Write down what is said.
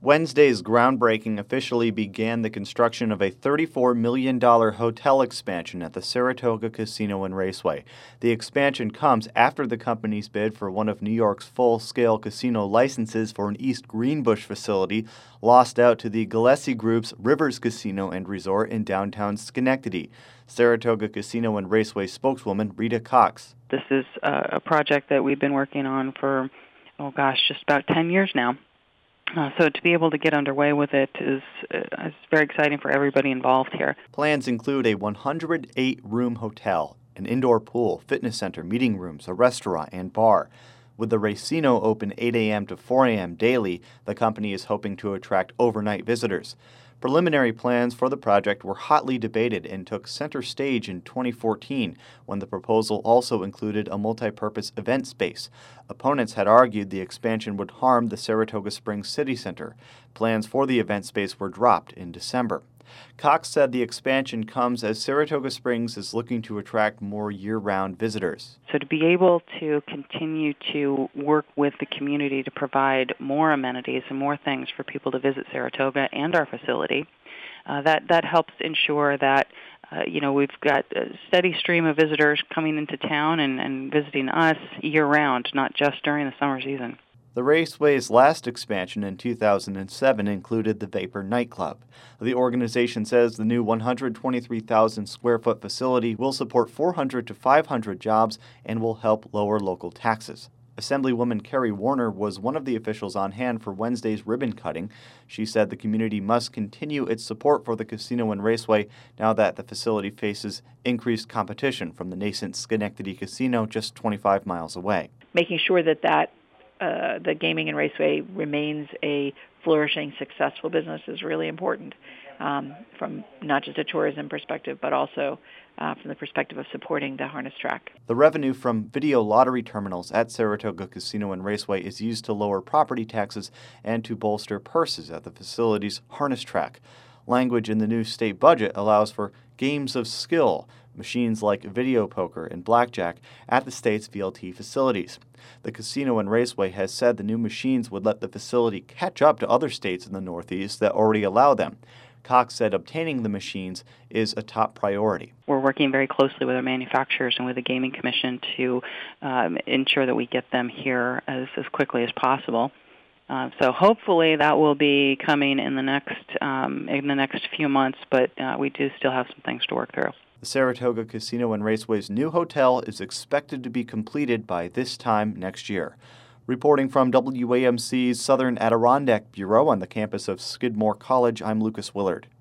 Wednesday's groundbreaking officially began the construction of a $34 million hotel expansion at the Saratoga Casino and Raceway. The expansion comes after the company's bid for one of New York's full-scale casino licenses for an East Greenbush facility lost out to the Gillespie Group's Rivers Casino and Resort in downtown Schenectady. Saratoga Casino and Raceway spokeswoman Rita Cox. This is a project that we've been working on for, just about 10 years now. So to be able to get underway with it is very exciting for everybody involved here. Plans include a 108-room hotel, an indoor pool, fitness center, meeting rooms, a restaurant, and bar. With the Racino open 8 a.m. to 4 a.m. daily, the company is hoping to attract overnight visitors. Preliminary plans for the project were hotly debated and took center stage in 2014, when the proposal also included a multi-purpose event space. Opponents had argued the expansion would harm the Saratoga Springs City Center. Plans for the event space were dropped in December. Cox said the expansion comes as Saratoga Springs is looking to attract more year-round visitors. So to be able to continue to work with the community to provide more amenities and more things for people to visit Saratoga and our facility, that helps ensure that we've got a steady stream of visitors coming into town and visiting us year-round, not just during the summer season. The Raceway's last expansion in 2007 included the Vapor nightclub. The organization says the new 123,000-square-foot facility will support 400 to 500 jobs and will help lower local taxes. Assemblywoman Kerry Warner was one of the officials on hand for Wednesday's ribbon cutting. She said the community must continue its support for the casino and raceway now that the facility faces increased competition from the nascent Schenectady Casino just 25 miles away. Making sure that the gaming and raceway remains a flourishing, successful business is really important from not just a tourism perspective, but also from the perspective of supporting the harness track. The revenue from video lottery terminals at Saratoga Casino and Raceway is used to lower property taxes and to bolster purses at the facility's harness track. Language in the new state budget allows for games of skill, machines like video poker and blackjack, at the state's VLT facilities. The Casino and Raceway has said the new machines would let the facility catch up to other states in the Northeast that already allow them. Cox said obtaining the machines is a top priority. We're working very closely with our manufacturers and with the Gaming Commission to ensure that we get them here as quickly as possible. So hopefully that will be coming in the next few months, but we do still have some things to work through. The Saratoga Casino and Raceway's new hotel is expected to be completed by this time next year. Reporting from WAMC's Southern Adirondack Bureau on the campus of Skidmore College, I'm Lucas Willard.